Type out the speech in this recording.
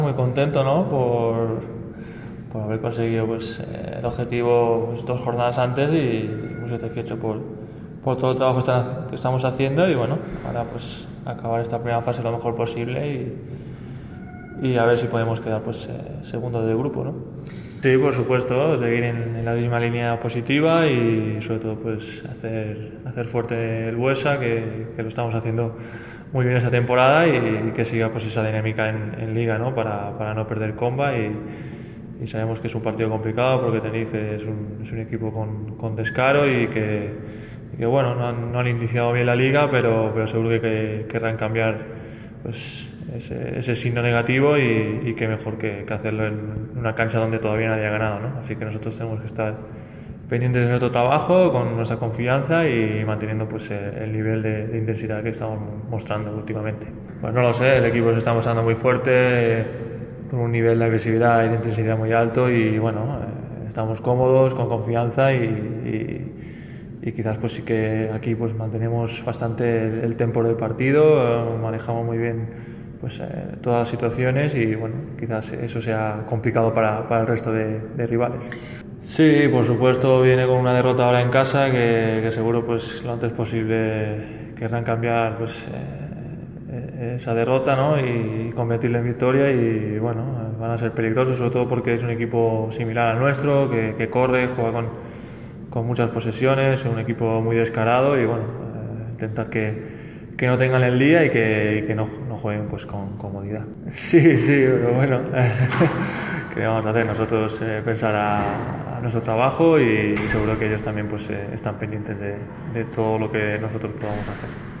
Muy contento, ¿no? Por haber conseguido pues, el objetivo pues, 2 jornadas antes y muy satisfecho por todo el trabajo que estamos haciendo y bueno, ahora pues acabar esta primera fase lo mejor posible y a ver si podemos quedar pues segundos del grupo, ¿no? Sí, por supuesto, seguir en la misma línea positiva y sobre todo pues hacer fuerte el Buesa, que lo estamos haciendo muy bien esta temporada y que siga pues esa dinámica en Liga, ¿no? Para no perder comba y sabemos que es un partido complicado porque Tenerife es un equipo con descaro y que bueno, no han iniciado bien la Liga, pero seguro que querrán cambiar pues ese signo negativo y qué mejor que hacerlo en una cancha donde todavía nadie ha ganado, ¿no? Así que nosotros tenemos que estar pendientes de nuestro trabajo, con nuestra confianza y manteniendo pues el nivel de intensidad que estamos mostrando últimamente. Pues no lo sé, el equipo se está mostrando muy fuerte, con un nivel de agresividad y de intensidad muy alto y bueno, estamos cómodos, con confianza y quizás pues sí que aquí pues mantenemos bastante el tempo del partido, manejamos muy bien pues todas las situaciones y bueno, quizás eso sea complicado para el resto de rivales. Sí, por supuesto viene con una derrota ahora en casa que seguro pues lo antes posible querrán cambiar pues esa derrota, ¿no? Y convertirla en victoria y bueno, van a ser peligrosos sobre todo porque es un equipo similar al nuestro que corre, juega con muchas posesiones, es un equipo muy descarado y bueno, intentar que no tengan el día y que no jueguen pues con comodidad. Sí, sí, pero bueno, ¿qué vamos a hacer? Nosotros pensar a nuestro trabajo y seguro que ellos también pues están pendientes de todo lo que nosotros podamos hacer.